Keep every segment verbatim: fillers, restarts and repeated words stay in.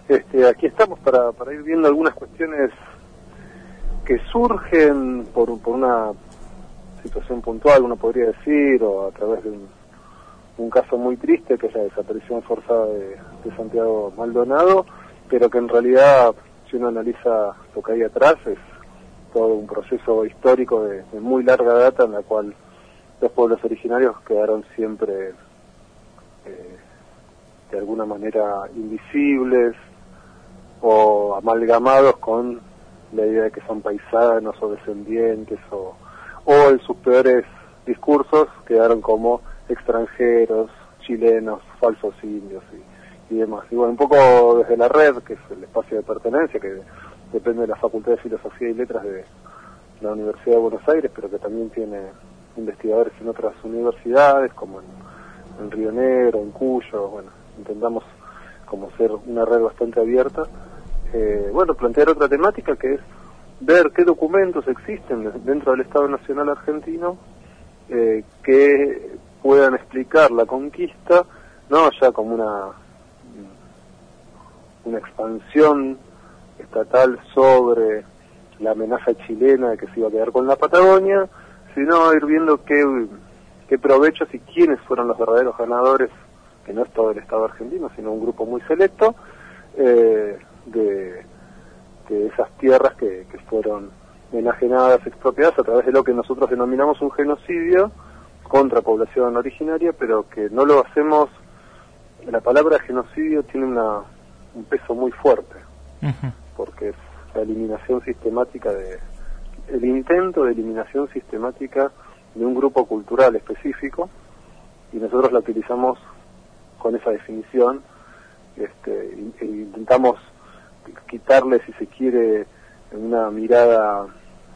Este, aquí estamos para, para ir viendo algunas cuestiones que surgen por, por una situación puntual, uno podría decir, o a través de un, un caso muy triste, que es la desaparición forzada de, de Santiago Maldonado, pero que en realidad, si uno analiza lo que hay atrás, es todo un proceso histórico de, de muy larga data, en la cual los pueblos originarios quedaron siempre eh, de alguna manera invisibles o amalgamados con la idea de que son paisanos o descendientes, o, o en sus peores discursos quedaron como extranjeros, chilenos, falsos indios y, y demás. Y bueno, un poco desde la red, que es el espacio de pertenencia, que depende de la Facultad de Filosofía y Letras de la Universidad de Buenos Aires, pero que también tiene investigadores en otras universidades, como en, en Río Negro, en Cuyo. Bueno, intentamos como ser una red bastante abierta. Eh, bueno, plantear otra temática, que es ver qué documentos existen dentro del Estado Nacional Argentino eh, que puedan explicar la conquista, no ya como una una expansión estatal sobre la amenaza chilena de que se iba a quedar con la Patagonia, sino ir viendo qué, qué provechos y quiénes fueron los verdaderos ganadores, que no es todo el Estado argentino, sino un grupo muy selecto, eh, de, de esas tierras que, que fueron enajenadas, expropiadas a través de lo que nosotros denominamos un genocidio contra población originaria, pero que no lo hacemos. La palabra genocidio tiene una, un peso muy fuerte, uh-huh. porque es la eliminación sistemática de el intento de eliminación sistemática de un grupo cultural específico, y nosotros la utilizamos con esa definición. Este, e intentamos quitarle, si se quiere, una mirada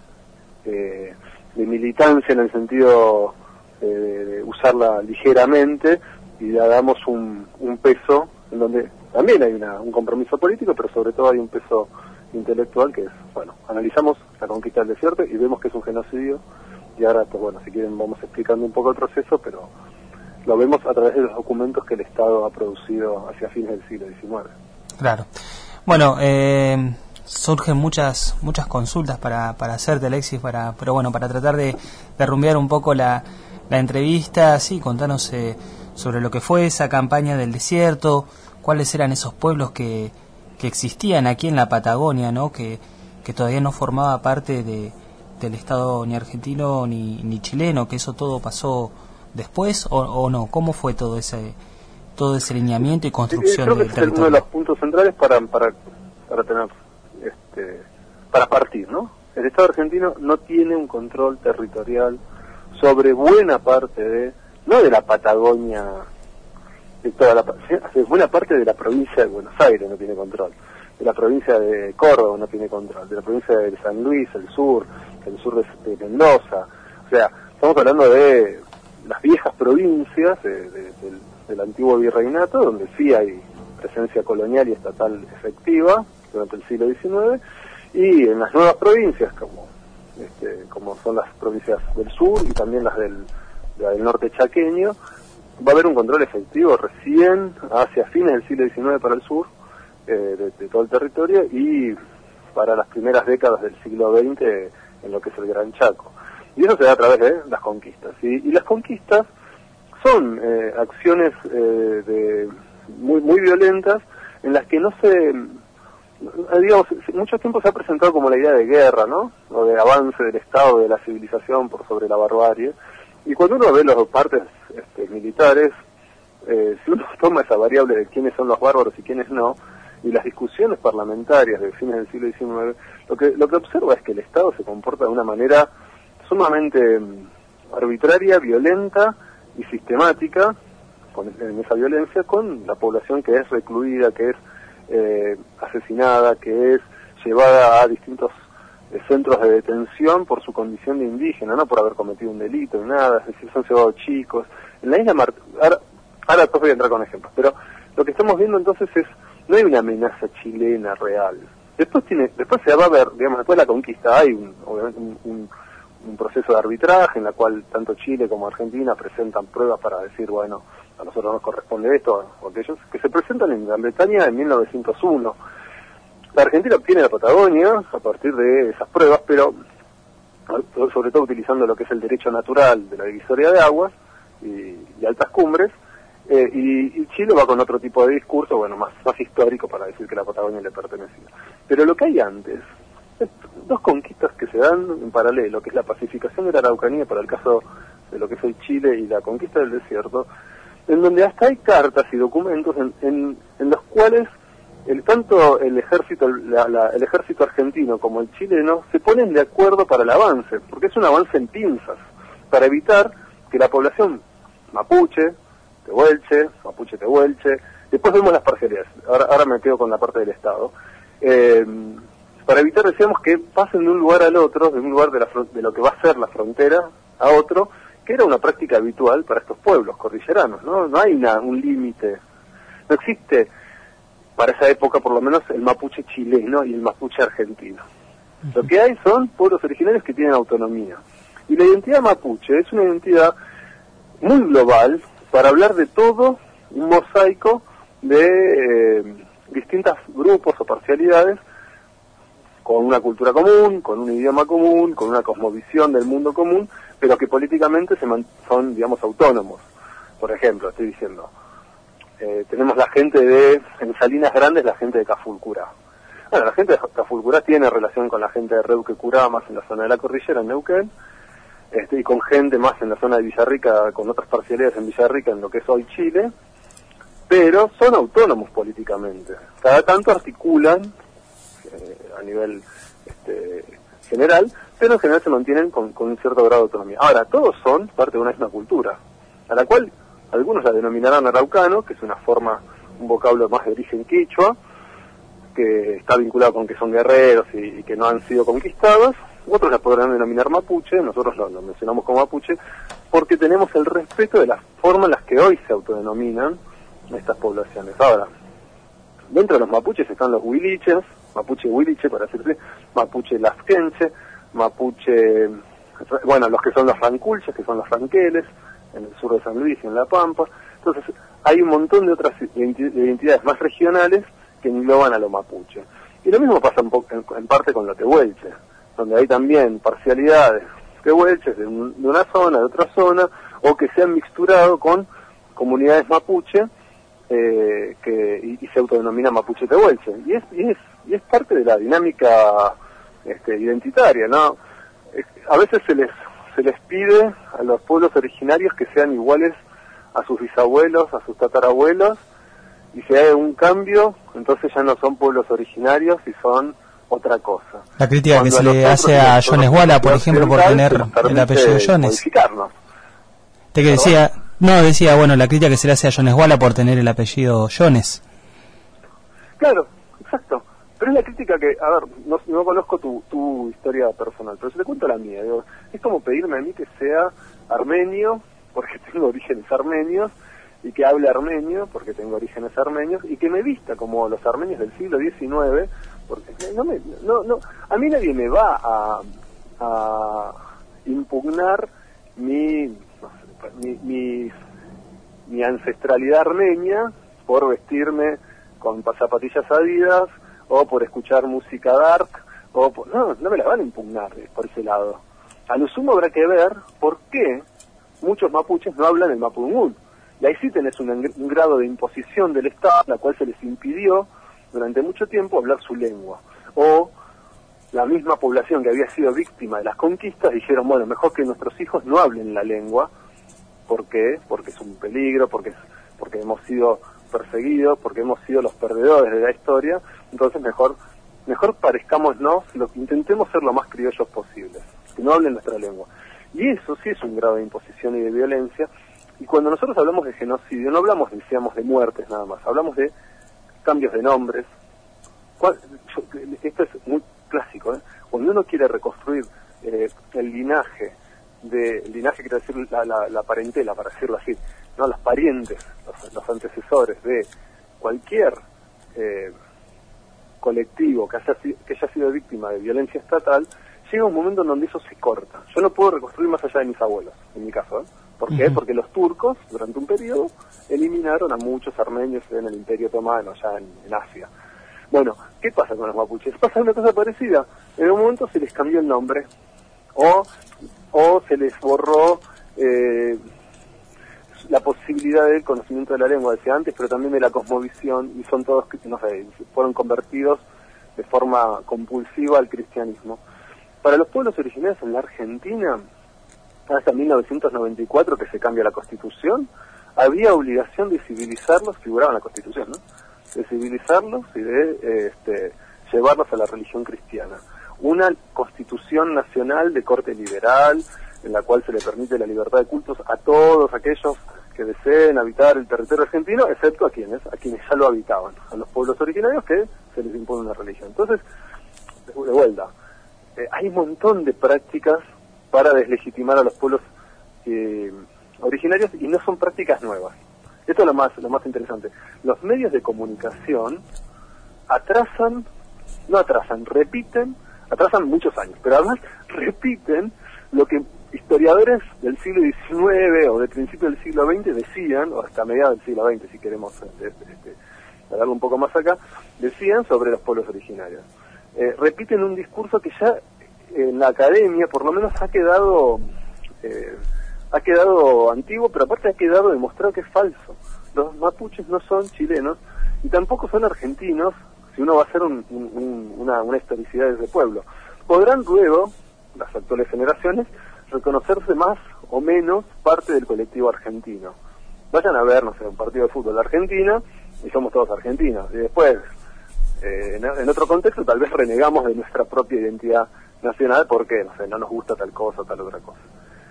eh, de militancia, en el sentido eh, de usarla ligeramente, y le damos un, un peso en donde también hay una, un compromiso político, pero sobre todo hay un peso intelectual, que es, bueno, analizamos la conquista del desierto y vemos que es un genocidio, y ahora, pues bueno, si quieren vamos explicando un poco el proceso, pero lo vemos a través de los documentos que el Estado ha producido hacia fines del siglo diecinueve. Claro. Bueno, eh, surgen muchas muchas consultas para, para hacerte, Alexis, para, pero bueno, para tratar de, de rumbear un poco la, la entrevista. Sí, contanos eh, sobre lo que fue esa campaña del desierto, cuáles eran esos pueblos que, que existían aquí en la Patagonia, ¿no? Que, que todavía no formaba parte de, del Estado ni argentino ni, ni chileno, que eso todo pasó después, o, o no. ¿Cómo fue todo ese todo ese lineamiento y construcción sí, creo del que territorio? Es uno de los puntos centrales para para para tener este para partir, ¿no? El Estado argentino no tiene un control territorial sobre buena parte de, no de la Patagonia, de toda la, de buena parte de la provincia de Buenos Aires no tiene control, de la provincia de Córdoba no tiene control, de la provincia de San Luis, el sur, el sur de, de Mendoza. O sea, estamos hablando de las viejas provincias de, de, del, del antiguo virreinato, donde sí hay presencia colonial y estatal efectiva durante el siglo diecinueve, y en las nuevas provincias, como este, como son las provincias del sur y también las del, del norte chaqueño, va a haber un control efectivo recién hacia fines del siglo diecinueve para el sur, eh, de, de todo el territorio, y para las primeras décadas del siglo veinte en lo que es el Gran Chaco. Y eso se da a través de las conquistas. Y, y las conquistas son eh, acciones eh, de muy muy violentas, en las que no se, digamos, mucho tiempo se ha presentado como la idea de guerra, ¿no? O de avance del Estado, de la civilización por sobre la barbarie. Y cuando uno ve las partes este, militares, eh, si uno toma esa variable de quiénes son los bárbaros y quiénes no, y las discusiones parlamentarias de fines del siglo diecinueve, lo que lo que observa es que el Estado se comporta de una manera sumamente um, arbitraria, violenta y sistemática, con, en esa violencia, con la población que es recluida, que es eh, asesinada, que es llevada a distintos eh, centros de detención por su condición de indígena, no por haber cometido un delito ni nada, es decir, son llevados chicos. En la isla Mar... ahora, ahora después voy a entrar con ejemplos, pero lo que estamos viendo entonces es, no hay una amenaza chilena real. Después tiene, después se va a ver, digamos, después de la conquista hay un, obviamente un, un, un proceso de arbitraje en la cual tanto Chile como Argentina presentan pruebas para decir, bueno, a nosotros nos corresponde esto, o aquellos, que se presentan en Gran Bretaña en mil novecientos uno. La Argentina obtiene la Patagonia a partir de esas pruebas, pero sobre todo utilizando lo que es el derecho natural de la divisoria de aguas y, y altas cumbres, eh, y, y Chile va con otro tipo de discurso, bueno, más, más histórico para decir que la Patagonia le pertenecía. Pero lo que hay antes, es dos conquistas que se dan en paralelo, que es la pacificación de la Araucanía para el caso de lo que es hoy Chile y la conquista del desierto, en donde hasta hay cartas y documentos en, en, en los cuales el, tanto el ejército la, la, el ejército argentino como el chileno se ponen de acuerdo para el avance, porque es un avance en pinzas, para evitar que la población mapuche, tehuelche, mapuche tehuelche, después vemos las parcialidades, ahora, ahora me quedo con la parte del Estado, eh, para evitar, decíamos, que pasen de un lugar al otro, de un lugar de, la, de lo que va a ser la frontera a otro, que era una práctica habitual para estos pueblos cordilleranos, ¿no? No hay una, un límite, no existe para esa época por lo menos el mapuche chileno y el mapuche argentino. Lo que hay son pueblos originarios que tienen autonomía. Y la identidad mapuche es una identidad muy global para hablar de todo un mosaico de eh, distintos grupos o parcialidades con una cultura común, con un idioma común, con una cosmovisión del mundo común, pero que políticamente se man- son, digamos, autónomos. Por ejemplo, estoy diciendo, eh, tenemos la gente de, en Salinas Grandes, la gente de Cafulcurá. Bueno, la gente de Cafulcurá tiene relación con la gente de Reuque-Curá, más en la zona de la cordillera, en Neuquén, este, y con gente más en la zona de Villarrica, con otras parcialidades en Villarrica, en lo que es hoy Chile, pero son autónomos políticamente. Cada tanto articulan eh, a nivel este, general, pero en general se mantienen con, con un cierto grado de autonomía. Ahora, todos son parte de una misma cultura, a la cual algunos la denominarán araucano, que es una forma, un vocablo más de origen quichua, que está vinculado con que son guerreros y, y que no han sido conquistados. Otros la podrán denominar mapuche, nosotros lo, lo mencionamos como mapuche, porque tenemos el respeto de las formas en las que hoy se autodenominan estas poblaciones. Ahora, dentro de los mapuches están los huiliches, mapuche huiliche para decirse, mapuche lasquenche, mapuche, bueno, los que son los ranculches, que son los ranqueles, en el sur de San Luis y en La Pampa. Entonces, hay un montón de otras identidades más regionales que engloban a lo mapuche. Y lo mismo pasa en, en, en parte con lo tehuelche, donde hay también parcialidades tehuelches de, un, de una zona, de otra zona, o que se han mixturado con comunidades mapuche eh, que y, y se autodenomina mapuche tehuelche. Y es, y es y es parte de la dinámica este, identitaria, ¿no? Es, a veces se les se les pide a los pueblos originarios que sean iguales a sus bisabuelos, a sus tatarabuelos, y si hay un cambio, entonces ya no son pueblos originarios y son otra cosa. La crítica Cuando que se le hace a Jones Walla, por ejemplo, por tener el apellido Jones. Te que decía, no, decía, bueno, la crítica que se le hace a Jones Walla por tener el apellido Jones. Claro, exacto. Pero es la crítica que, a ver, no, no conozco tu, tu historia personal, pero si te cuento la mía, digo, es como pedirme a mí que sea armenio, porque tengo orígenes armenios, y que hable armenio, porque tengo orígenes armenios, y que me vista como los armenios del siglo diecinueve, porque no me, no, no, a mí nadie me va a, a impugnar mi, no sé, mi, mi, mi ancestralidad armenia por vestirme con zapatillas Adidas, o por escuchar música dark, o por, no, no me la van a impugnar por ese lado. A lo sumo habrá que ver por qué muchos mapuches no hablan el mapudungún. Y ahí sí tenés un, un grado de imposición del Estado, la cual se les impidió durante mucho tiempo hablar su lengua. O la misma población que había sido víctima de las conquistas dijeron, bueno, mejor que nuestros hijos no hablen la lengua. ¿Por qué? Porque es un peligro, porque, porque hemos sido perseguidos, porque hemos sido los perdedores de la historia. Entonces mejor mejor parezcámonos, lo que intentemos ser lo más criollos posibles, que no hablen nuestra lengua. Y eso sí es un grado de imposición y de violencia. Y cuando nosotros hablamos de genocidio, no hablamos, decíamos, de muertes nada más, hablamos de cambios de nombres. Esto es muy clásico, ¿eh? Cuando uno quiere reconstruir eh, el linaje, de, el linaje quiere decir la, la, la parentela, para decirlo así, no, los parientes, los, los antecesores de cualquier eh, colectivo que haya, que haya sido víctima de violencia estatal, llega un momento en donde eso se corta. Yo no puedo reconstruir más allá de mis abuelos, en mi caso, ¿eh? ¿Por qué? Uh-huh. Porque los turcos, durante un periodo, eliminaron a muchos armenios en el Imperio Otomano, allá en, en Asia. Bueno, ¿qué pasa con los mapuches? Pasa una cosa parecida. En un momento se les cambió el nombre, o, o se les borró eh, la posibilidad del conocimiento de la lengua, decía antes, pero también de la cosmovisión, y son todos, no sé, fueron convertidos de forma compulsiva al cristianismo. Para los pueblos originarios en la Argentina, hasta mil novecientos noventa y cuatro que se cambia la Constitución, había obligación de civilizarlos, figuraba en la Constitución, ¿no?, de civilizarlos y de eh, este, llevarlos a la religión cristiana. Una Constitución nacional de corte liberal, en la cual se le permite la libertad de cultos a todos aquellos que deseen habitar el territorio argentino, excepto a quienes, a quienes ya lo habitaban, a los pueblos originarios que se les impone una religión. Entonces, de vuelta, eh, hay un montón de prácticas para deslegitimar a los pueblos eh, originarios, y no son prácticas nuevas. Esto es lo más, lo más interesante. Los medios de comunicación atrasan, no atrasan, repiten, atrasan muchos años, pero además repiten lo que historiadores del siglo diecinueve o de principio del siglo veinte decían, o hasta mediados del siglo veinte, si queremos este, este, hablarlo un poco más acá, decían sobre los pueblos originarios. Eh, repiten un discurso que ya en la academia por lo menos ha quedado eh, ha quedado antiguo, pero aparte ha quedado demostrado que es falso. Los mapuches no son chilenos y tampoco son argentinos, si uno va a hacer un, un, una, una historicidad de ese pueblo. Podrán luego, las actuales generaciones, reconocerse más o menos parte del colectivo argentino. Vayan a ver, no sé, un partido de fútbol de Argentina y somos todos argentinos. Y después, eh, en, en otro contexto, tal vez renegamos de nuestra propia identidad nacional porque, no sé, no nos gusta tal cosa o tal otra cosa.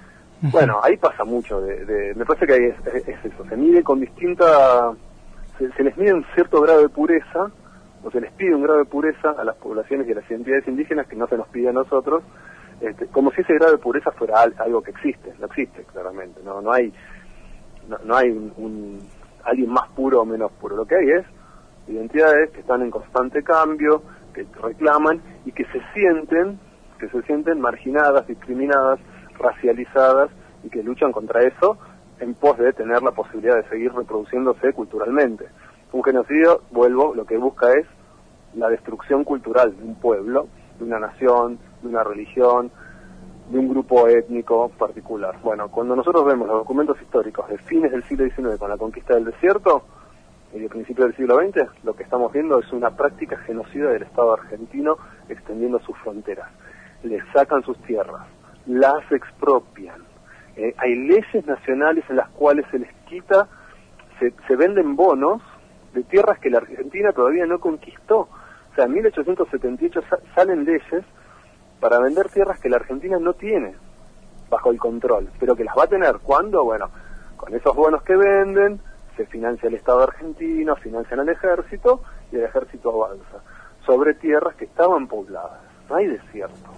Bueno, ahí pasa mucho. De, de, me parece que ahí es, es, es eso. Se mide con distinta... Se, se les mide un cierto grado de pureza, o se les pide un grado de pureza a las poblaciones y a las identidades indígenas que no se nos pide a nosotros, este, como si ese grado de pureza fuera algo que existe. No existe, claramente. No, no hay... No, no hay un, un alguien más puro o menos puro. Lo que hay es identidades que están en constante cambio, que reclaman y que se sienten, que se sienten marginadas, discriminadas, racializadas, y que luchan contra eso en pos de tener la posibilidad de seguir reproduciéndose culturalmente. Un genocidio, vuelvo, lo que busca es la destrucción cultural de un pueblo, de una nación, de una religión, de un grupo étnico particular. Bueno, cuando nosotros vemos los documentos históricos de fines del siglo diecinueve con la conquista del desierto y de principios del siglo veinte, lo que estamos viendo es una práctica genocida del Estado argentino extendiendo sus fronteras. Les sacan sus tierras, las expropian. Eh, hay leyes nacionales en las cuales se les quita, se, se venden bonos de tierras que la Argentina todavía no conquistó. O sea, en mil ochocientos setenta y ocho sa- salen leyes para vender tierras que la Argentina no tiene bajo el control, pero que las va a tener. ¿Cuándo? Bueno, con esos bonos que venden, se financia el Estado argentino, financian al ejército, y el ejército avanza sobre tierras que estaban pobladas. No hay desierto.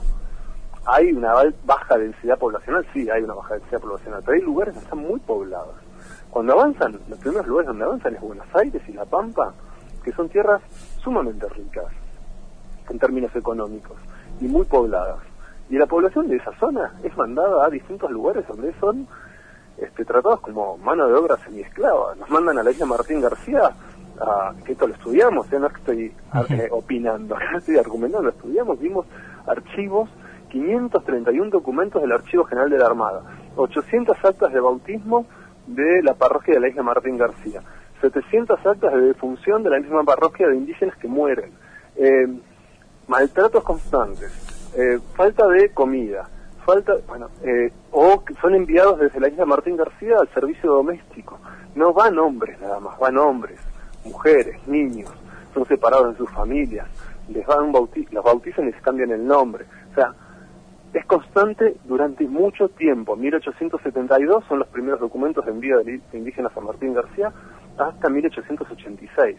¿Hay una baja densidad poblacional? Sí, hay una baja densidad poblacional, pero hay lugares que están muy poblados. Cuando avanzan, los primeros lugares donde avanzan es Buenos Aires y La Pampa, que son tierras sumamente ricas en términos económicos y muy pobladas. Y la población de esa zona es mandada a distintos lugares donde son este, tratados como mano de obra semiesclava. Nos mandan a la isla Martín García, a, que esto lo estudiamos, ¿eh? No es que estoy eh, opinando, estoy argumentando, lo estudiamos, vimos archivos, quinientos treinta y uno documentos del Archivo General de la Armada, ochocientas actas de bautismo de la parroquia de la isla Martín García, setecientas actas de defunción de la misma parroquia de indígenas que mueren, eh, maltratos constantes, eh, falta de comida, falta, bueno, eh, o que son enviados desde la isla Martín García al servicio doméstico. No van hombres nada más, van hombres, mujeres, niños, son separados de sus familias, les van bauti- los bautizan y les cambian el nombre. O sea, es constante durante mucho tiempo. mil ochocientos setenta y dos son los primeros documentos de envío de indígenas a Martín García, hasta mil ochocientos ochenta y seis.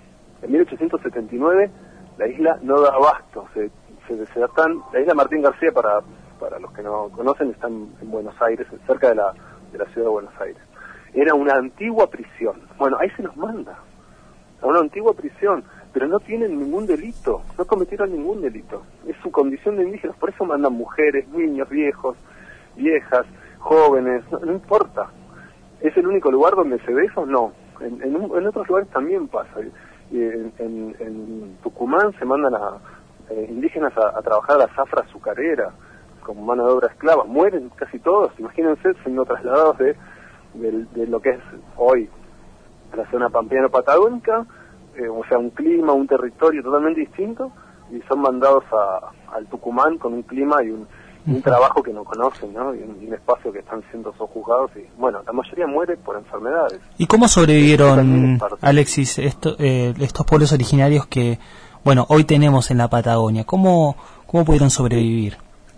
En mil ochocientos setenta y nueve la isla no da abasto, se, se, se datan, la isla Martín García, para, para los que no conocen, está en, en Buenos Aires, cerca de la, de la ciudad de Buenos Aires. Era una antigua prisión. Bueno, ahí se nos manda, a una antigua prisión, pero no tienen ningún delito, no cometieron ningún delito. Es su condición de indígenas, por eso mandan mujeres, niños, viejos, viejas, jóvenes, no, no importa. ¿Es el único lugar donde se ve eso? No. En, en, un, en otros lugares también pasa. Y en, en, en Tucumán se mandan a eh, indígenas a, a trabajar a la zafra azucarera como mano de obra esclava. Mueren casi todos. Imagínense siendo trasladados de, de, de lo que es hoy la zona pampeano-patagónica, eh, o sea, un clima, un territorio totalmente distinto, y son mandados a, al Tucumán con un clima y un, y un trabajo que no conocen, ¿no? Y un, y un espacio que están siendo sojuzgados, y bueno, la mayoría muere por enfermedades. ¿Y cómo sobrevivieron, Alexis, esto, eh, estos pueblos originarios que, bueno, hoy tenemos en la Patagonia? ¿Cómo, cómo pudieron sobrevivir?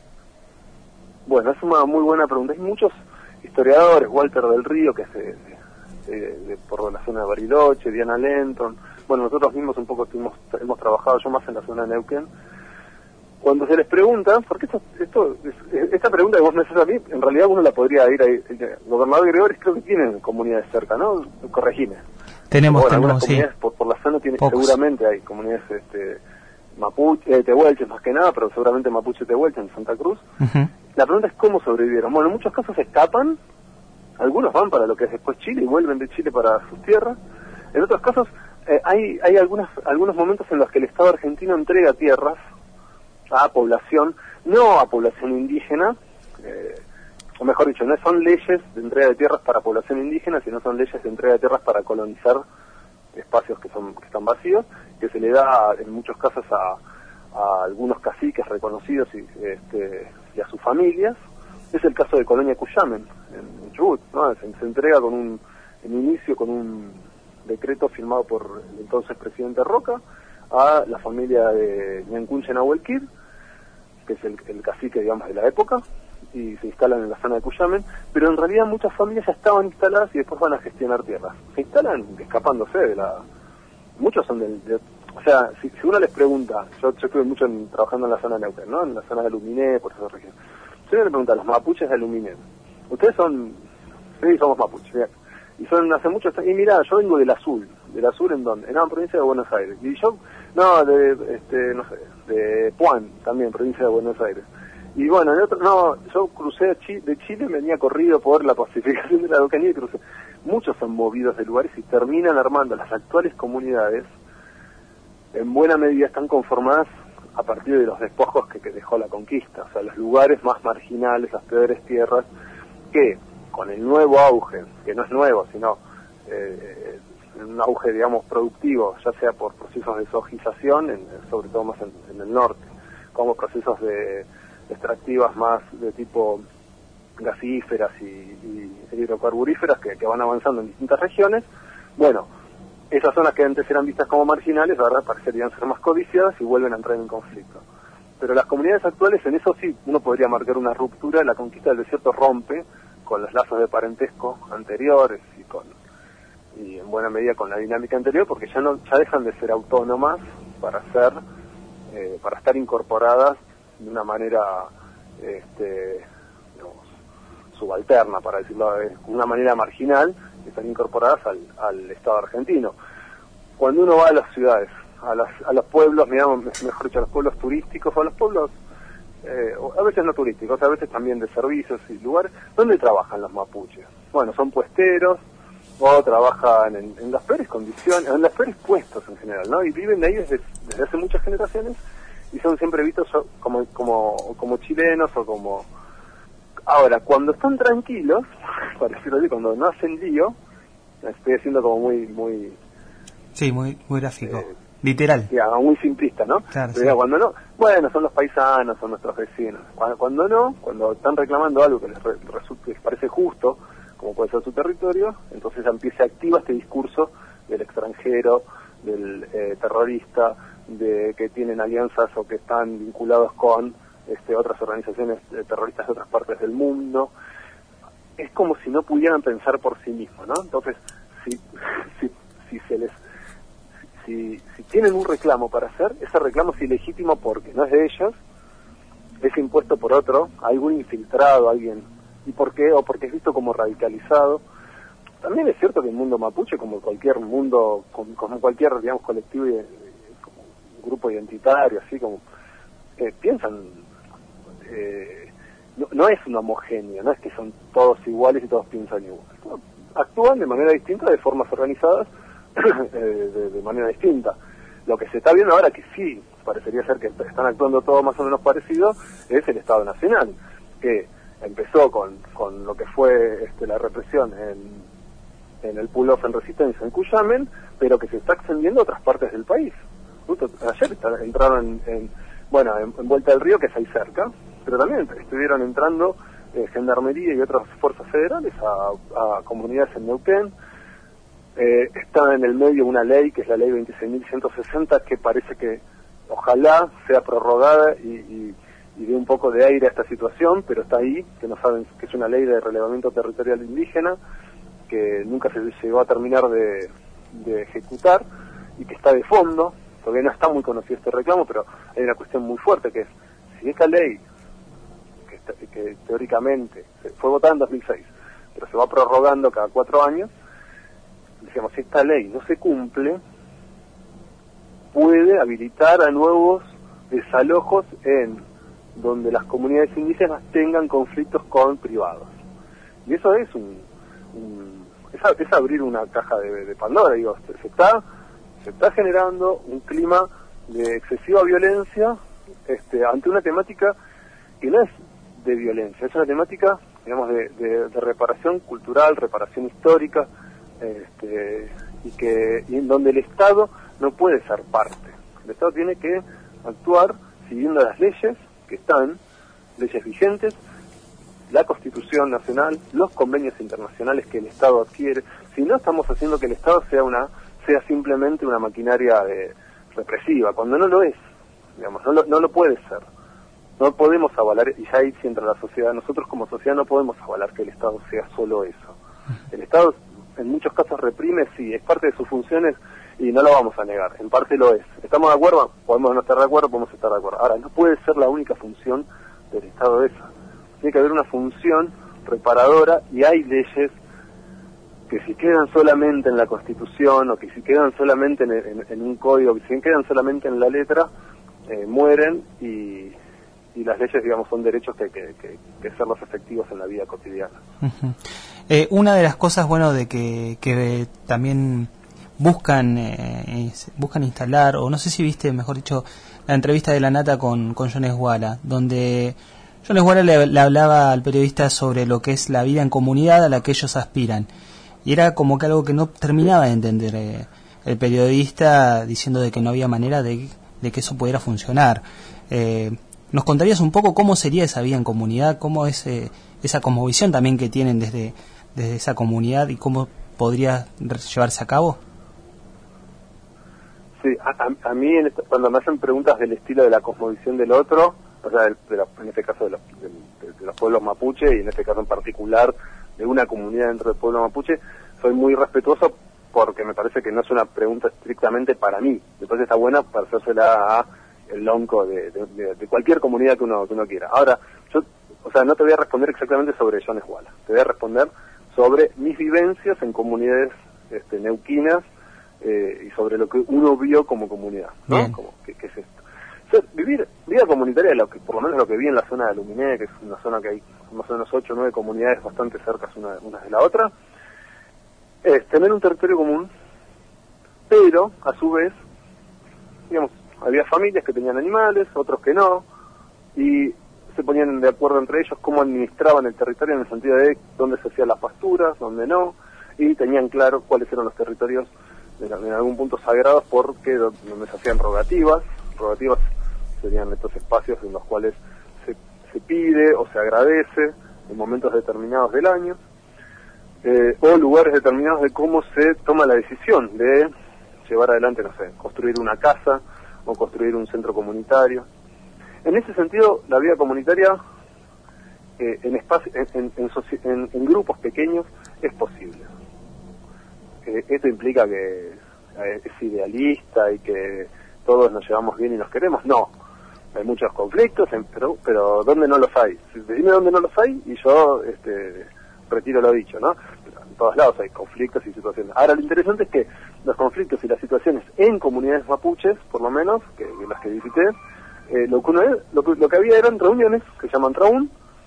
Bueno, es una muy buena pregunta. Hay muchos historiadores, Walter del Río, que se... De, de, por la zona de Bariloche, Diana Lenton, bueno, nosotros mismos un poco estuvimos, hemos trabajado, yo más en la zona de Neuquén. Cuando se les pregunta, porque esto, esto es, esta pregunta que vos me haces a mí, en realidad uno la podría ir a, el gobernador Gregores creo que tienen comunidades cerca, ¿no? Corregime. Tenemos, bueno, tenemos, sí. Por, por la zona tiene, seguramente hay comunidades este, mapuche, eh, tehuelches más que nada, pero seguramente mapuche tehuelche en Santa Cruz. Uh-huh. La pregunta es cómo sobrevivieron. Bueno, en muchos casos escapan. Algunos van para lo que es después Chile y vuelven de Chile para sus tierras. En otros casos, eh, hay hay algunas, algunos momentos en los que el Estado argentino entrega tierras a población, no a población indígena, eh, o mejor dicho, no son leyes de entrega de tierras para población indígena, sino son leyes de entrega de tierras para colonizar espacios que son que están vacíos, que se le da en muchos casos a, a algunos caciques reconocidos y, este, y a sus familias. Es el caso de Colonia Cuyamen, en Chubut, ¿no? Se, se entrega con un, en inicio con un decreto firmado por el entonces presidente Roca a la familia de Ñankunche Nahuelquir, que es el, el cacique, digamos, de la época, y se instalan en la zona de Cuyamen, pero en realidad muchas familias ya estaban instaladas y después van a gestionar tierras. Se instalan escapándose de la... Muchos son del... De, o sea, si, si uno les pregunta, yo, yo estuve mucho en, trabajando en la zona de Neuquén, ¿no? En la zona de Luminé, por esa región. Si uno le pregunta a los mapuches de Luminé, ustedes son... Sí, somos mapuches, bien. Y son hace mucho... Y mirá, yo vengo del Azul. ¿Del Azul en dónde? En la provincia de Buenos Aires. Y yo... No, de, este, no sé, de Puan, también, provincia de Buenos Aires. Y bueno, en otro, no, yo crucé de Chile, de Chile, venía corrido por la pacificación de la Araucanía y crucé. Muchos son movidos de lugares y terminan armando las actuales comunidades. En buena medida están conformadas a partir de los despojos que, que dejó la conquista. O sea, los lugares más marginales, las peores tierras, que con el nuevo auge, que no es nuevo, sino eh, un auge, digamos, productivo, ya sea por procesos de sojización, en, sobre todo más en, en el norte, como procesos de extractivas más de tipo gasíferas y, y hidrocarburíferas que, que van avanzando en distintas regiones. Bueno, esas zonas que antes eran vistas como marginales ahora parecerían ser más codiciadas y vuelven a entrar en conflicto. Pero las comunidades actuales, en eso sí, uno podría marcar una ruptura. La conquista del desierto rompe con los lazos de parentesco anteriores y con y en buena medida con la dinámica anterior, porque ya no ya dejan de ser autónomas para ser eh, para estar incorporadas de una manera este, digamos, subalterna, para decirlo de una manera marginal, están incorporadas al, al Estado argentino. Cuando uno va a las ciudades, a, las, a los pueblos, digamos, mejor dicho, a los pueblos turísticos, o a los pueblos, eh, a veces no turísticos, a veces también de servicios y lugares, ¿dónde trabajan los mapuches? Bueno, son puesteros, o trabajan en, en las peores condiciones, en los peores puestos en general, ¿no? Y viven de ahí desde, desde hace muchas generaciones, y son siempre vistos como como como chilenos o como... Ahora, cuando están tranquilos, para decirlo así, cuando no hacen lío, estoy haciendo como muy... muy sí, muy muy gráfico, eh, literal. Digamos, muy simplista, ¿no? Claro, pero sí. Cuando no, bueno, son los paisanos, son nuestros vecinos. Cuando, cuando no, cuando están reclamando algo que les, re, resulta, les parece justo, como puede ser su territorio, entonces empieza activa este discurso del extranjero, del eh, terrorista, de que tienen alianzas o que están vinculados con este, otras organizaciones eh, terroristas de otras partes del mundo. Es como si no pudieran pensar por sí mismos, ¿no? Entonces, si, si, si se les si, si tienen un reclamo para hacer, ese reclamo es ilegítimo porque no es de ellos, es impuesto por otro, algún infiltrado, alguien, ¿y por qué? O porque es visto como radicalizado. También es cierto que el mundo mapuche, como cualquier mundo, como, como cualquier, digamos, colectivo y como un grupo identitario, así como, eh, piensan, eh, no, no es un homogéneo, no es que son todos iguales y todos piensan igual. Actúan de manera distinta, de formas organizadas, de, de manera distinta. Lo que se está viendo ahora, que sí parecería ser que están actuando todo más o menos parecido, es el Estado Nacional, que empezó con, con lo que fue este, la represión en, en el pull-off en Resistencia, en Cuyamen, pero que se está extendiendo a otras partes del país. Justo ayer está, entraron en, en bueno, en, en Vuelta del Río, que es ahí cerca, pero también estuvieron entrando eh, Gendarmería y otras fuerzas federales a, a comunidades en Neuquén. Eh, está en el medio una ley, que es la ley veintiséis mil ciento sesenta, que parece que ojalá sea prorrogada y, y, y dé un poco de aire a esta situación, pero está ahí, que no saben que es una ley de relevamiento territorial indígena, que nunca se llegó a terminar de, de ejecutar, y que está de fondo. Todavía no está muy conocido este reclamo, pero hay una cuestión muy fuerte, que es, si esta ley, que, está, que teóricamente fue votada en dos mil seis, pero se va prorrogando cada cuatro años, decíamos, si esta ley no se cumple, puede habilitar a nuevos desalojos en donde las comunidades indígenas tengan conflictos con privados. Y eso es un, un es, es abrir una caja de, de Pandora, digo, se, se está se está generando un clima de excesiva violencia este, ante una temática que no es de violencia, es una temática, digamos, de, de, de reparación cultural, reparación histórica, este, y que y en donde el Estado no puede ser parte. El Estado tiene que actuar siguiendo las leyes que están, leyes vigentes, la Constitución Nacional, los convenios internacionales que el Estado adquiere. Si no, estamos haciendo que el Estado sea una sea simplemente una maquinaria de, represiva, cuando no lo es, digamos, no lo, no lo puede ser. No podemos avalar, y ya ahí sí entra la sociedad, nosotros como sociedad no podemos avalar que el Estado sea solo eso. El Estado en muchos casos reprime, sí, es parte de sus funciones y no lo vamos a negar, en parte lo es. ¿Estamos de acuerdo? Podemos no estar de acuerdo, podemos estar de acuerdo. Ahora, no puede ser la única función del Estado esa. Tiene que haber una función reparadora, y hay leyes que si quedan solamente en la Constitución, o que si quedan solamente en, en, en un código, que si quedan solamente en la letra, eh, mueren, y, y las leyes, digamos, son derechos que hay que, que, que hacerlos efectivos en la vida cotidiana. Uh-huh. Eh, una de las cosas, bueno, de que, que también buscan eh, buscan instalar, o no sé si viste, mejor dicho, la entrevista de La Nata con, con Jones Wala, donde Jones Wala le, le hablaba al periodista sobre lo que es la vida en comunidad a la que ellos aspiran. Y era como que algo que no terminaba de entender eh, el periodista, diciendo de que no había manera de, de que eso pudiera funcionar. Eh, ¿Nos contarías un poco cómo sería esa vida en comunidad, cómo es eh, esa cosmovisión también que tienen desde, desde esa comunidad, y cómo podría llevarse a cabo? Sí, a, a, a mí en esto, cuando me hacen preguntas del estilo de la cosmovisión del otro, o sea, de, de la, en este caso de los, de, de los pueblos mapuche, y en este caso en particular de una comunidad dentro del pueblo mapuche, soy muy respetuoso, porque me parece que no es una pregunta estrictamente para mí. Me parece que está buena para hacérsela a el lonco de, de, de, de cualquier comunidad que uno que uno quiera. Ahora, yo, o sea, no te voy a responder exactamente sobre Jones Wala, te voy a responder sobre mis vivencias en comunidades este, neuquinas, eh, y sobre lo que uno vio como comunidad, ¿no? Como, ¿qué, qué es esto? O sea, vivir vida comunitaria, lo que, por lo menos lo que vi en la zona de Aluminé, que es una zona que hay más o menos ocho o nueve comunidades bastante cercas una, una de la otra, es tener un territorio común, pero a su vez, digamos, había familias que tenían animales, otros que no, y se ponían de acuerdo entre ellos cómo administraban el territorio, en el sentido de dónde se hacían las pasturas, dónde no, y tenían claro cuáles eran los territorios en algún punto sagrados, porque donde se hacían rogativas. Rogativas serían estos espacios en los cuales se, se pide o se agradece en momentos determinados del año, eh, o lugares determinados de cómo se toma la decisión de llevar adelante, no sé, construir una casa o construir un centro comunitario. En ese sentido, la vida comunitaria eh, en, espacio, en, en, en, en, en grupos pequeños es posible. Eh, esto implica que eh, es idealista y que todos nos llevamos bien y nos queremos. No, hay muchos conflictos, en, pero, pero ¿dónde no los hay? Dime dónde no los hay y yo este, retiro lo dicho, ¿no? Pero en todos lados hay conflictos y situaciones. Ahora, lo interesante es que los conflictos y las situaciones en comunidades mapuches, por lo menos, que, que las que visité, eh, lo, que uno, lo, que, lo que había eran reuniones, que se llaman Traún,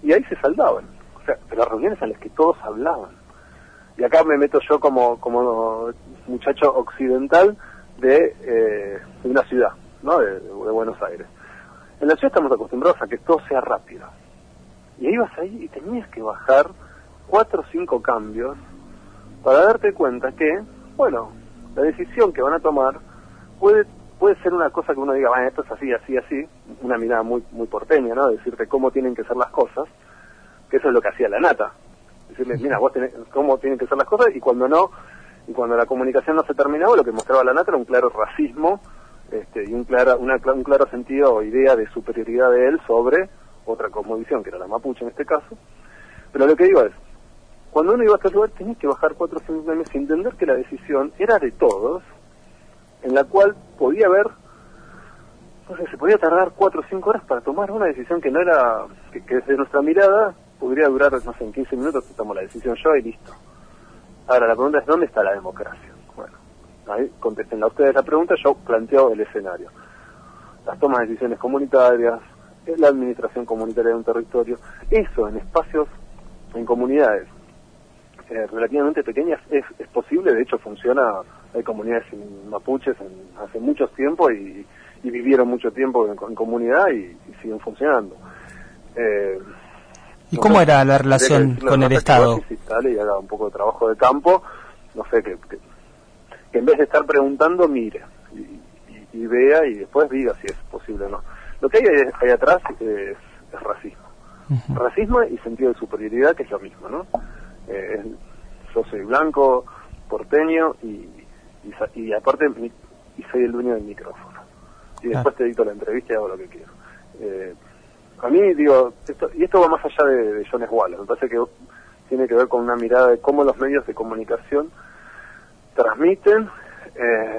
y ahí se saldaban. O sea, pero reuniones en las que todos hablaban. Y acá me meto yo como, como muchacho occidental de, eh, de una ciudad, ¿no? De, de Buenos Aires. En la ciudad estamos acostumbrados a que todo sea rápido. Y ahí vas ahí y tenías que bajar cuatro o cinco cambios para darte cuenta que, bueno, la decisión que van a tomar puede puede ser una cosa que uno diga, bueno, esto es así, así, así, una mirada muy muy porteña, ¿no? Decirte cómo tienen que ser las cosas, que eso es lo que hacía la nata. Decirle, mira, vos tenés cómo tienen que ser las cosas, y cuando no, y cuando la comunicación no se terminaba, lo que mostraba la nata era un claro racismo, este, y un claro, una, un claro sentido o idea de superioridad de él sobre otra cosmovisión, que era la mapuche en este caso. Pero lo que digo es, cuando uno iba a este lugar tenías que bajar cuatro o cinco meses y entender que la decisión era de todos, en la cual podía haber, no sé, se podía tardar cuatro o cinco horas para tomar una decisión que no era, que, que desde nuestra mirada podría durar, no sé, en quince minutos tomo la decisión yo y listo. Ahora la pregunta es, ¿dónde está la democracia? Bueno, ahí contesten a ustedes la pregunta, yo planteo el escenario. Las tomas de decisiones comunitarias, la administración comunitaria de un territorio, eso en espacios, en comunidades eh, relativamente pequeñas es, es posible, de hecho funciona, hay comunidades mapuches en, hace mucho tiempo y, y vivieron mucho tiempo en, en comunidad y, y siguen funcionando. Eh, ¿Y cómo era la relación con el Estado? Que instale y haga un poco de trabajo de campo, no sé, que, que, que en vez de estar preguntando, mire y, y, y vea y después diga si es posible o no. Lo que hay ahí atrás es, es racismo. Uh-huh. Racismo y sentido de superioridad, que es lo mismo, ¿no? Eh, yo soy blanco, porteño y, y, y aparte y soy el dueño del micrófono. Y después ah. te edito la entrevista y hago lo que quiero. Eh, a mí, digo, esto, y esto va más allá de, de Jones Wallace, me parece que tiene que ver con una mirada de cómo los medios de comunicación transmiten eh,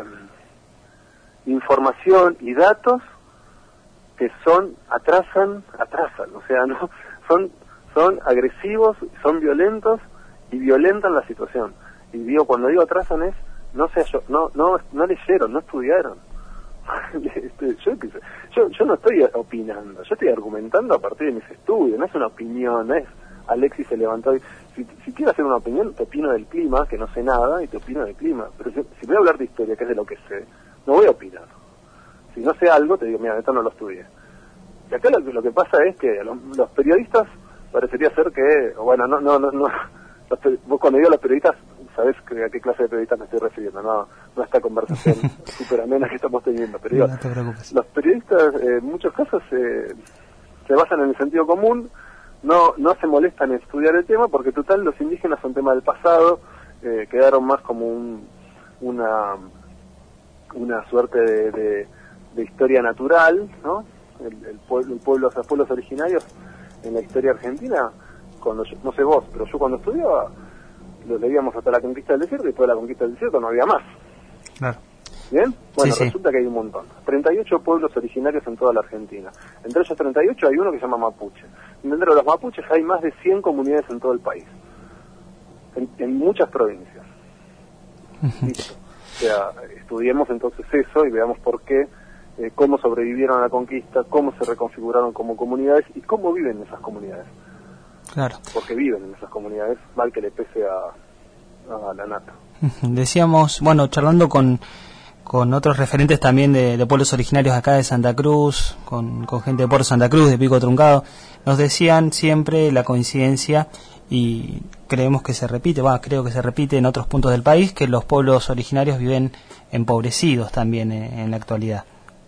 información y datos que son, atrasan, atrasan, o sea, no son son agresivos, son violentos y violentan la situación. Y digo, cuando digo atrasan es, no sé, yo, no, no, no leyeron, no estudiaron. yo, yo, yo no estoy opinando, yo estoy argumentando a partir de mis estudios, no es una opinión, no es Alexis se levantó y, si, si quiero hacer una opinión, te opino del clima, que no sé nada, y te opino del clima, pero si, si voy a hablar de historia, que es de lo que sé, no voy a opinar. Si no sé algo, te digo, mira, esto no lo estudié. Y acá lo, lo que pasa es que los, los periodistas parecería ser que, bueno, no, no, no, no los, vos cuando digo los periodistas, sabés que, a qué clase de periodistas me estoy refiriendo, no, no a esta conversación súper amena que estamos teniendo, pero digo, no te preocupes. Los periodistas eh, en muchos casos eh, se basan en el sentido común, no, no se molestan en estudiar el tema, porque total los indígenas son tema del pasado, eh, quedaron más como un, una, una suerte de, de de historia natural, ¿no? El, el pueblo, el pueblo, los pueblos originarios en la historia argentina, cuando yo, no sé vos, pero yo cuando estudiaba lo leíamos hasta la conquista del desierto y después de la conquista del desierto no había más. Claro. ¿Bien? Bueno, sí, resulta sí. que hay un montón. treinta y ocho pueblos originarios en toda la Argentina. Entre esos treinta y ocho hay uno que se llama mapuche. Y dentro de los mapuches hay más de cien comunidades en todo el país. En, en muchas provincias. Listo. O sea, estudiemos entonces eso y veamos por qué, eh, cómo sobrevivieron a la conquista, cómo se reconfiguraron como comunidades y cómo viven esas comunidades. Claro. Porque viven en esas comunidades, mal que le pese a, a la nata. Decíamos, bueno, charlando con, con otros referentes también de, de pueblos originarios acá de Santa Cruz, con, con gente de Puerto Santa Cruz, de Pico Truncado, nos decían siempre la coincidencia, y creemos que se repite, bueno, creo que se repite en otros puntos del país, que los pueblos originarios viven empobrecidos también en, en la actualidad.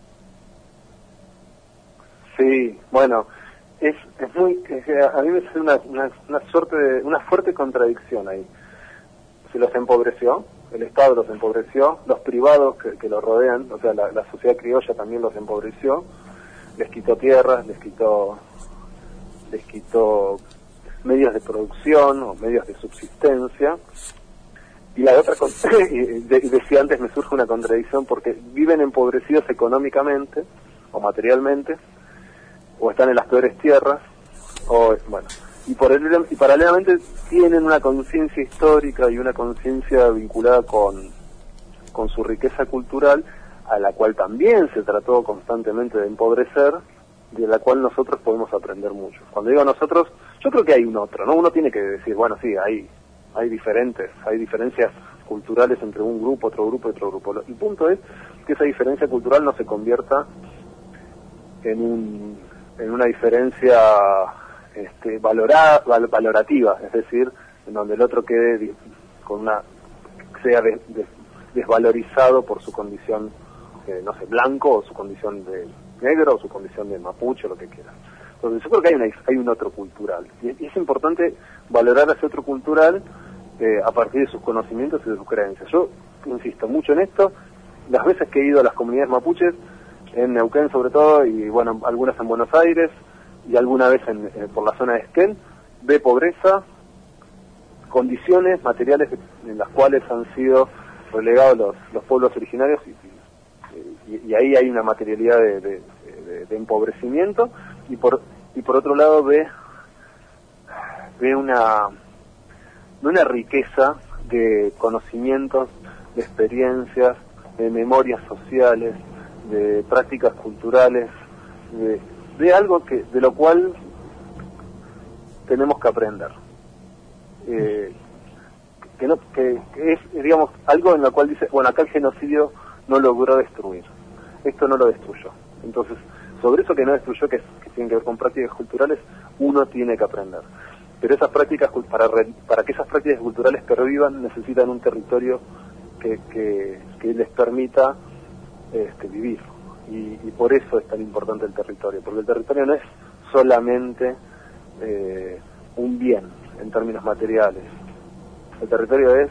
Sí, bueno, es, es muy, es, a mí me hace una, una, una suerte de, una fuerte contradicción ahí. Se los empobreció, el Estado los empobreció, los privados que, que los rodean, o sea, la, la sociedad criolla también los empobreció, les quitó tierras, les quitó, les quitó medios de producción o medios de subsistencia. Y la otra cosa, y de, decía antes, me surge una contradicción porque viven empobrecidos económicamente o materialmente, o están en las peores tierras, o bueno, y, por el, y paralelamente tienen una conciencia histórica y una conciencia vinculada con, con su riqueza cultural, a la cual también se trató constantemente de empobrecer, de la cual nosotros podemos aprender mucho. Cuando digo nosotros, yo creo que hay un otro, ¿no? Uno tiene que decir, bueno, sí, hay, hay diferentes, hay diferencias culturales entre un grupo, otro grupo y otro grupo. El punto es que esa diferencia cultural no se convierta en un, en una diferencia este, valorada, val, valorativa, es decir, en donde el otro quede con una sea de, de, desvalorizado por su condición, eh, no sé, blanco, o su condición de negro, o su condición de mapuche, o lo que quiera. Entonces yo creo que hay, una, hay un otro cultural, y, y es importante valorar a ese otro cultural eh, a partir de sus conocimientos y de sus creencias. Yo insisto mucho en esto, las veces que he ido a las comunidades mapuches, en Neuquén sobre todo, y bueno, algunas en Buenos Aires, y alguna vez en, eh, por la zona de Esquel, de pobreza, condiciones materiales en las cuales han sido relegados los, los pueblos originarios, y, y, y ahí hay una materialidad de, de, de, de empobrecimiento, y por y por otro lado ve, ve una, una riqueza de conocimientos, de experiencias, de memorias sociales, de prácticas culturales, de, de algo que de lo cual tenemos que aprender. Eh, que, no, que, que es, digamos, algo en lo cual dice, bueno, acá el genocidio no logró destruir, esto no lo destruyó. Entonces, sobre eso que no destruyó, que, que tiene que ver con prácticas culturales, uno tiene que aprender. Pero esas prácticas, para, para que esas prácticas culturales pervivan, necesitan un territorio que, que, que les permita este, vivir. Y, y por eso es tan importante el territorio, porque el territorio no es solamente eh, un bien en términos materiales. El territorio es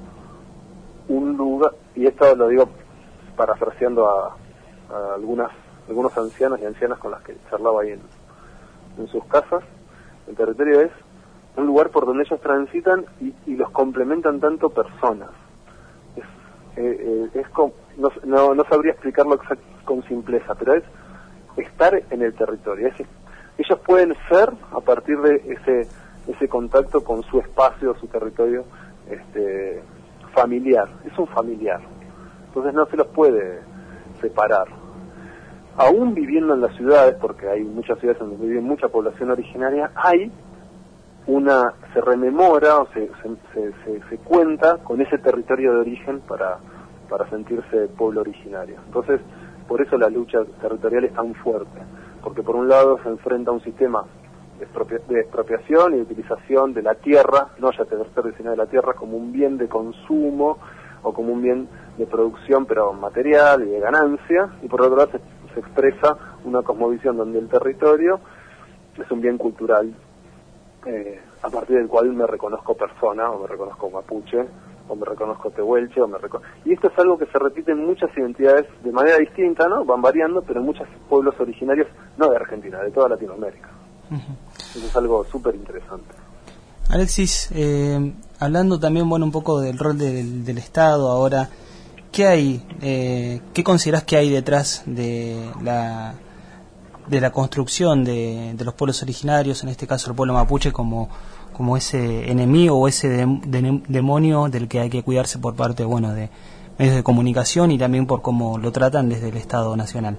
un lugar, y esto lo digo parafraseando a, a algunas algunos ancianos y ancianas con las que charlaba ahí en, en sus casas, el territorio es un lugar por donde ellos transitan y, y los complementan tanto personas. Es, eh, eh, es con, no, no, no sabría explicarlo exact, con simpleza, pero es estar en el territorio. Es, ellos pueden ser, a partir de ese ese contacto con su espacio, su territorio este, familiar. Es un familiar. Entonces no se los puede separar. Aún viviendo en las ciudades, porque hay muchas ciudades donde vive mucha población originaria, hay una, se rememora o se, se, se, se, se cuenta con ese territorio de origen para, para sentirse pueblo originario. Entonces, por eso la lucha territorial es tan fuerte, porque por un lado se enfrenta a un sistema de, expropia, de expropiación y de utilización de la tierra, no ya territorio sino de la tierra, como un bien de consumo o como un bien de producción, pero material y de ganancia, y por otro lado se, se expresa una cosmovisión donde el territorio es un bien cultural, eh, a partir del cual me reconozco persona, o me reconozco mapuche, o me reconozco tehuelche, o me reco y esto es algo que se repite en muchas identidades de manera distinta, ¿no? Van variando, pero en muchos pueblos originarios, no de Argentina, de toda Latinoamérica. Uh-huh. Eso es algo súper interesante. Alexis, eh, hablando también, bueno, un poco del rol del, del Estado ahora, ¿qué hay, eh, qué considerás que hay detrás de la de la construcción de, de los pueblos originarios, en este caso el pueblo mapuche, como como ese enemigo o ese de, de, demonio del que hay que cuidarse por parte, bueno, de medios de comunicación y también por cómo lo tratan desde el Estado Nacional?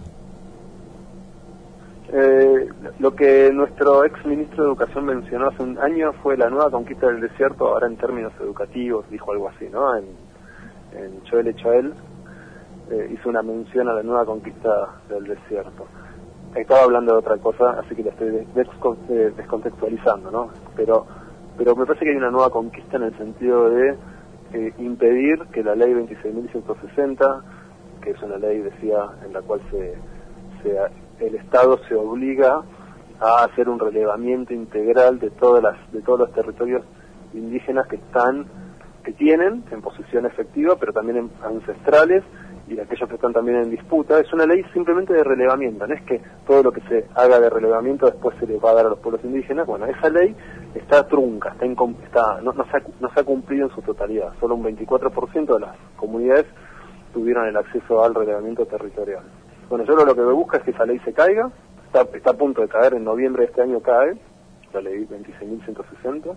Eh, lo que nuestro ex ministro de Educación mencionó hace un año fue la nueva conquista del desierto, ahora en términos educativos, dijo algo así, ¿no? En, en Choel Choel eh, hizo una mención a la nueva conquista del desierto. Estaba hablando de otra cosa, así que la estoy des descontextualizando, ¿no? Pero, pero me parece que hay una nueva conquista en el sentido de eh, impedir que la ley veintiséis mil ciento sesenta, que es una ley, decía, en la cual se, se el Estado se obliga a hacer un relevamiento integral de todas las, de todos los territorios indígenas que están, que tienen en posesión efectiva, pero también en, ancestrales, y de aquellos que están también en disputa. Es una ley simplemente de relevamiento, no es que todo lo que se haga de relevamiento después se le va a dar a los pueblos indígenas. Bueno, esa ley está trunca, está, está no, no, se ha, no se ha cumplido en su totalidad, solo un veinticuatro por ciento de las comunidades tuvieron el acceso al relevamiento territorial. Bueno, yo lo que me busca es que esa ley se caiga, está, está a punto de caer, en noviembre de este año cae, la ley veintiséis mil ciento sesenta,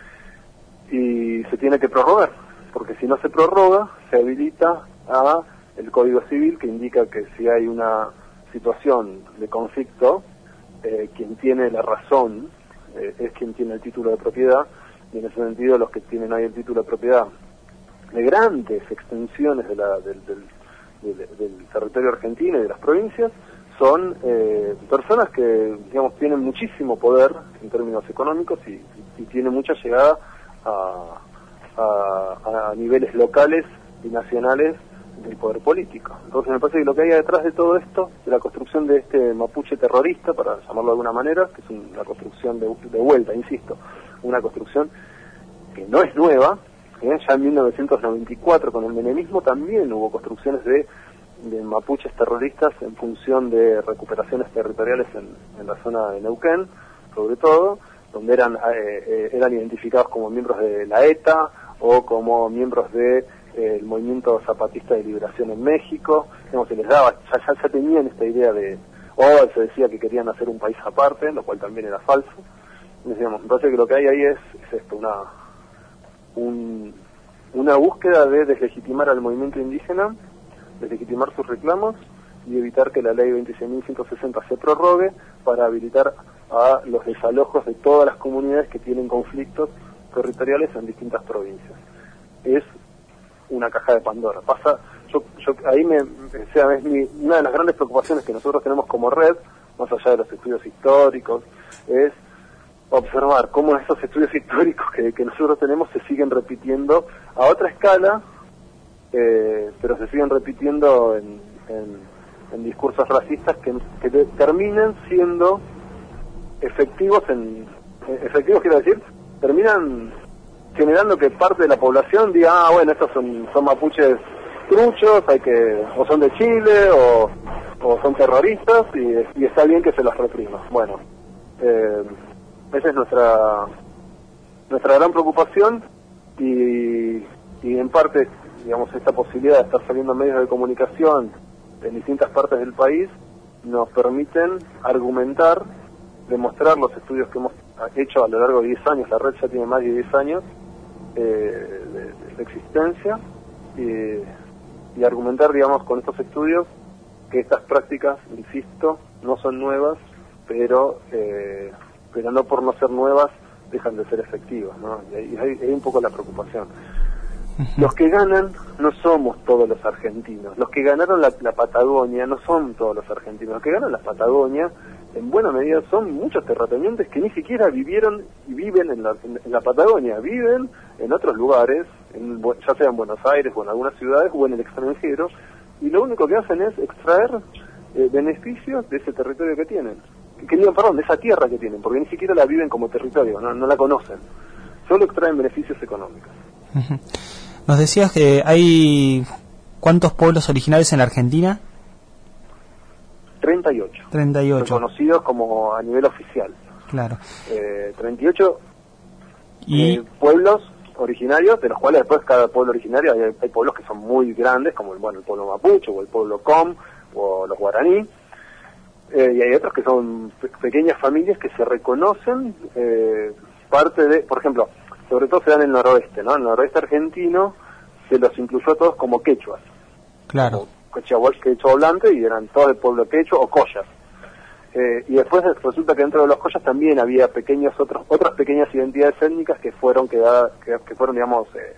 y se tiene que prorrogar, porque si no se prorroga, se habilita a el Código Civil, que indica que si hay una situación de conflicto, eh, quien tiene la razón eh, es quien tiene el título de propiedad, y en ese sentido los que tienen ahí el título de propiedad de grandes extensiones de la, del, del, del, del territorio argentino y de las provincias son eh, personas que, digamos, tienen muchísimo poder en términos económicos y, y, y tienen mucha llegada a, a, a niveles locales y nacionales del poder político. Entonces me parece que lo que hay detrás de todo esto, de la construcción de este mapuche terrorista, para llamarlo de alguna manera, que es una construcción de, de vuelta, insisto, una construcción que no es nueva, ¿eh? Ya en mil novecientos noventa y cuatro con el menemismo también hubo construcciones de de mapuches terroristas en función de recuperaciones territoriales en, en la zona de Neuquén, sobre todo, donde eran eh, eh, eran identificados como miembros de la ETA o como miembros de eh, el movimiento zapatista de liberación en México. Digamos, se les daba, ya, ya, ya tenían esta idea de, o se decía que querían hacer un país aparte, lo cual también era falso. Entonces, digamos, me parece que lo que hay ahí es, es esto, una un, una búsqueda de deslegitimar al movimiento indígena, deslegitimar sus reclamos y evitar que la ley veintiséis mil ciento sesenta se prorrogue para habilitar a los desalojos de todas las comunidades que tienen conflictos territoriales en distintas provincias. Es una caja de Pandora. Pasa, yo, yo ahí me, o sea, es mi, una de las grandes preocupaciones que nosotros tenemos como red, más allá de los estudios históricos, es observar cómo esos estudios históricos que, que nosotros tenemos se siguen repitiendo a otra escala, Eh, pero se siguen repitiendo en, en, en discursos racistas que, que de, terminan siendo efectivos en efectivos quiero decir terminan generando que parte de la población diga, ah bueno, estos son, son mapuches truchos, hay que o son de Chile o, o son terroristas y, y está bien que se los reprima. Bueno, eh, esa es nuestra nuestra gran preocupación y, y en parte, digamos, esta posibilidad de estar saliendo en medios de comunicación en distintas partes del país nos permiten argumentar, demostrar los estudios que hemos hecho a lo largo de diez años, la red ya tiene más de diez años eh, de, de existencia, y, y argumentar, digamos, con estos estudios que estas prácticas, insisto, no son nuevas, pero eh, pero no por no ser nuevas dejan de ser efectivas, ¿no? Y ahí hay, hay un poco la preocupación. Los que ganan no somos todos los argentinos, los que ganaron la, la Patagonia no son todos los argentinos, los que ganan la Patagonia en buena medida son muchos terratenientes que ni siquiera vivieron y viven en la, en, en la Patagonia, viven en otros lugares, en, ya sea en Buenos Aires o en algunas ciudades o en el extranjero, y lo único que hacen es extraer eh, beneficios de ese territorio que tienen, que digan, perdón, de esa tierra que tienen, porque ni siquiera la viven como territorio, no, no la conocen, solo extraen beneficios económicos. Nos decías que hay ¿cuántos pueblos originarios en la Argentina? treinta y ocho. treinta y ocho. Reconocidos como a nivel oficial. Claro. Eh, treinta y ocho y... eh, pueblos originarios, de los cuales después cada pueblo originario, hay, hay pueblos que son muy grandes, como el, bueno, el pueblo mapuche, o el pueblo com, o los guaraní, eh, y hay otros que son pe pequeñas familias que se reconocen eh, parte de, por ejemplo, sobre todo se dan en el noroeste, ¿no? En el noroeste argentino se los incluyó a todos como quechuas. Claro. Quechua, quechua hablante, y eran todos del pueblo quechua o collas. Eh, y después resulta que dentro de los collas también había pequeños otros otras pequeñas identidades étnicas que fueron quedadas, que, que fueron, digamos, eh,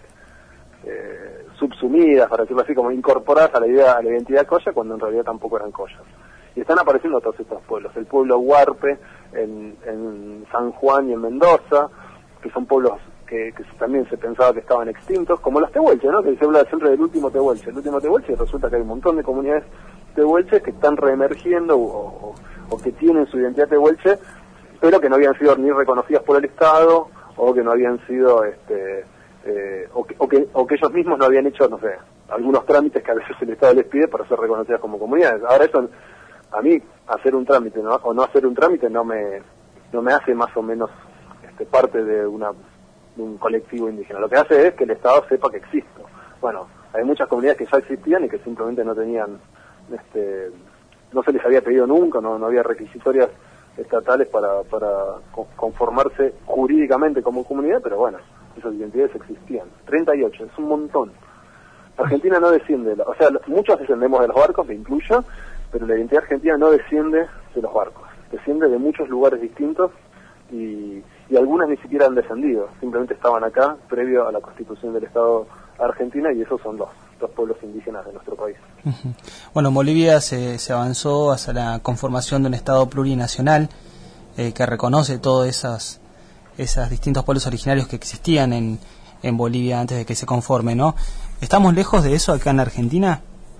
eh, subsumidas, para decirlo así, como incorporadas a la idea, a la identidad colla, cuando en realidad tampoco eran collas. Y están apareciendo todos estos pueblos, el pueblo huarpe en, en San Juan y en Mendoza, que son pueblos que, que también se pensaba que estaban extintos, como los tehuelches, ¿no? Que se habla siempre del último tehuelche, el último tehuelche, y resulta que hay un montón de comunidades tehuelches que están reemergiendo o, o, o que tienen su identidad tehuelche, pero que no habían sido ni reconocidas por el Estado, o que no habían sido, este, eh, o, que, o, que, o que ellos mismos no habían hecho, no sé, algunos trámites que a veces el Estado les pide para ser reconocidas como comunidades. Ahora eso, a mí, hacer un trámite, ¿no? O no hacer un trámite no me, no me hace más o menos este, parte de una de un colectivo indígena. Lo que hace es que el Estado sepa que existo. Bueno, hay muchas comunidades que ya existían y que simplemente no tenían, este, no se les había pedido nunca, no, no había requisitorias estatales para, para conformarse jurídicamente como comunidad, pero bueno, esas identidades existían. treinta y ocho, es un montón. Argentina no desciende, o sea, muchos descendemos de los barcos, me incluyo, pero la identidad argentina no desciende de los barcos, desciende de muchos lugares distintos y, y algunas ni siquiera han descendido, simplemente estaban acá previo a la constitución del Estado Argentina, y esos son los, los pueblos indígenas de nuestro país. Uh-huh. Bueno, en Bolivia se, se avanzó hacia la conformación de un Estado plurinacional eh, que reconoce todos esas, esos distintos pueblos originarios que existían en, en Bolivia antes de que se conforme, ¿no? ¿Estamos lejos de eso acá en Argentina?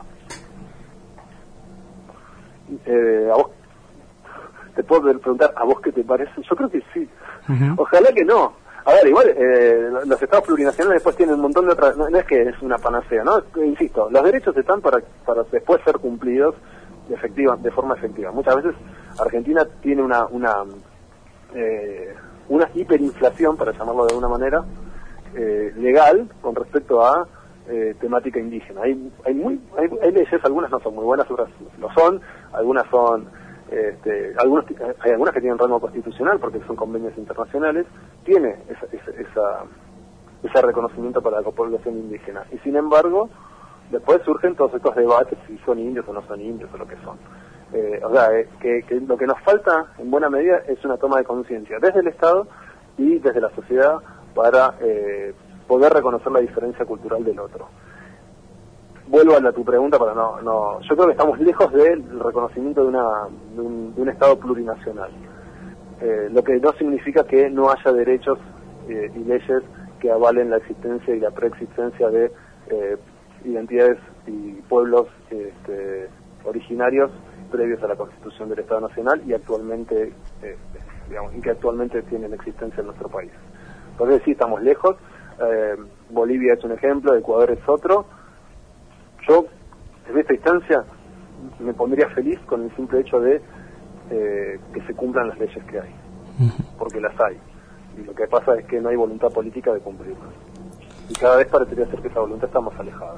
Eh, a vos, te puedo preguntar, ¿a vos qué te parece? Yo creo que sí. Uh-huh. Ojalá que no. A ver, igual, eh, los estados plurinacionales después tienen un montón de otras... No, no es que es una panacea, ¿no? Insisto, los derechos están para, para después ser cumplidos de, efectiva, de forma efectiva. Muchas veces Argentina tiene una una eh, una hiperinflación, para llamarlo de alguna manera, eh, legal con respecto a eh, temática indígena. Hay hay muy hay, hay leyes, algunas no son muy buenas, otras lo son, algunas son... Este, algunos, hay algunas que tienen rango constitucional porque son convenios internacionales, tiene esa, esa, esa, ese reconocimiento para la población indígena, y sin embargo después surgen todos estos debates si son indios o no son indios o lo que son. Eh, o sea, eh, que, que lo que nos falta en buena medida es una toma de conciencia desde el Estado y desde la sociedad para eh, poder reconocer la diferencia cultural del otro. Vuelvo a, la, a tu pregunta para no, no... Yo creo que estamos lejos del reconocimiento de, una, de, un, de un Estado plurinacional. Eh, lo que no significa que no haya derechos eh, y leyes que avalen la existencia y la preexistencia de eh, identidades y pueblos este, originarios previos a la Constitución del Estado Nacional y actualmente, eh, digamos, y que actualmente tienen existencia en nuestro país. Entonces sí, estamos lejos. Eh, Bolivia es un ejemplo, Ecuador es otro. Yo, desde esta instancia, me pondría feliz con el simple hecho de eh, que se cumplan las leyes que hay, porque las hay. Y lo que pasa es que no hay voluntad política de cumplirlas. Y cada vez parecería ser que esa voluntad está más alejada.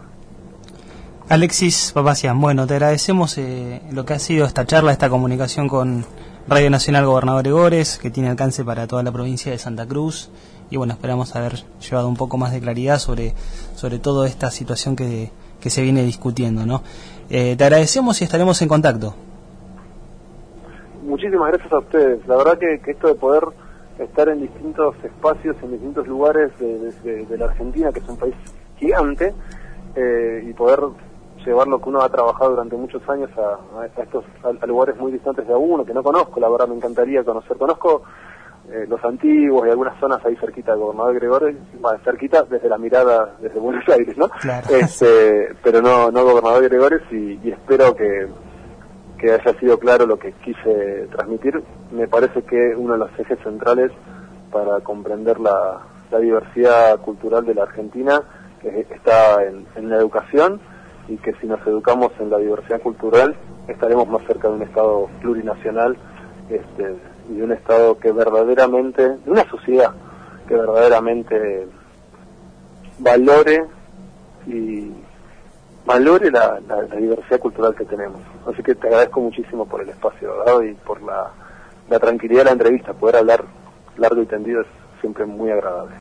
Alexis Papazian, bueno, te agradecemos eh, lo que ha sido esta charla, esta comunicación con Radio Nacional Gobernador Gregores, que tiene alcance para toda la provincia de Santa Cruz. Y bueno, esperamos haber llevado un poco más de claridad sobre, sobre toda esta situación que... que se viene discutiendo, ¿no? Eh, te agradecemos y estaremos en contacto. Muchísimas gracias a ustedes. La verdad que, que esto de poder estar en distintos espacios, en distintos lugares de, de, de la Argentina, que es un país gigante, eh, y poder llevar lo que uno ha trabajado durante muchos años a, a estos a, a lugares muy distantes de uno, que no conozco, la verdad me encantaría conocer. Conozco Eh, los antiguos y algunas zonas ahí cerquita del Gobernador Gregores, bueno, cerquita desde la mirada desde Buenos Aires, ¿no? Claro. Este, pero no no Gobernador Gregores, y, y espero que, que haya sido claro lo que quise transmitir. Me parece que uno de los ejes centrales para comprender la, la diversidad cultural de la Argentina que está en, en la educación, y que si nos educamos en la diversidad cultural estaremos más cerca de un Estado plurinacional, este, y de un Estado que verdaderamente, de una sociedad que verdaderamente valore y valore la, la, la diversidad cultural que tenemos. Así que te agradezco muchísimo por el espacio dado y por la, la tranquilidad de la entrevista. Poder hablar largo y tendido es siempre muy agradable.